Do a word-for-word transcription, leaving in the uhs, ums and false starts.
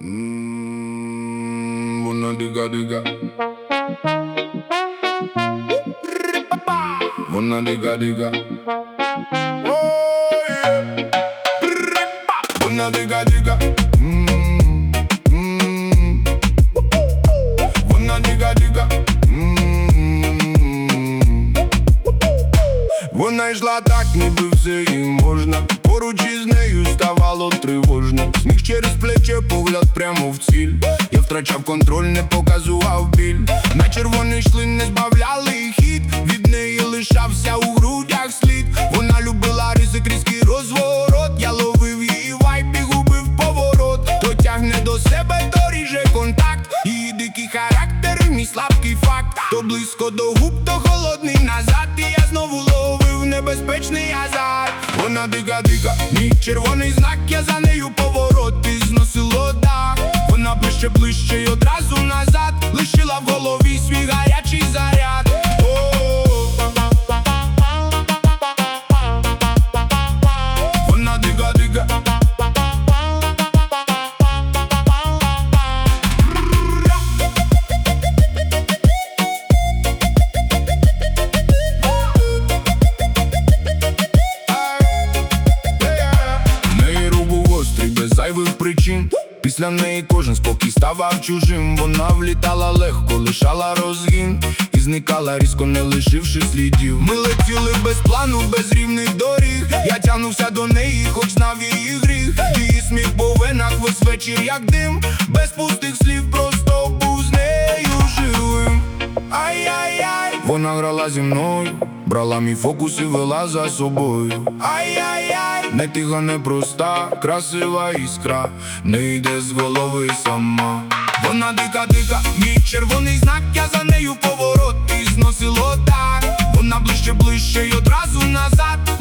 Mmm, Вона дига-дига. Вона дига-дига. Вона дига-дига. Мм, мм. Вона дига-дига. Мм. Вона йшла так, ніби все їй можна. Поруч із нею ставало тривожно. Сміх через плече, погляд прямо в ціль. Я втрачав контроль, не показував біль. На червоний йшли, не збавляли хід. Від неї лишався у грудях слід. Вона любила ризик, різкий розворот. Я ловив її вайб і губив поворот. То тягне до себе, то ріже контакт. Її дикий характер, мій слабкий факт. То близько до губ, то холодний назад. І я знову ловив небезпечний азарт. Вона дига-дига, мій червоний знак, я за нею поворот і зносило дах. Вона ближче, ближче й одразу назад. Лишила в голові свій гарячий заряд. Вона дига-дига. Зайвих причин. Після неї кожен спокій ставав чужим. Вона влітала легко, лишала розгін і зникала різко, не лишивши слідів. Ми летіли без плану, без рівних доріг. Я тягнувся до неї, хоч знав її гріх. Її сміх по венах весь вечір як дим. Без пустих слів, просто був з нею живим. Ай-яй-яй. Вона грала зі мною, брала мій фокус і вела за собою. Ай-яй-яй. Не тиха, не проста, красива іскра, не йде з голови сама. Вона дика-дика, мій червоний знак, я за нею поворот і зносило так. Вона ближче, ближче й одразу назад.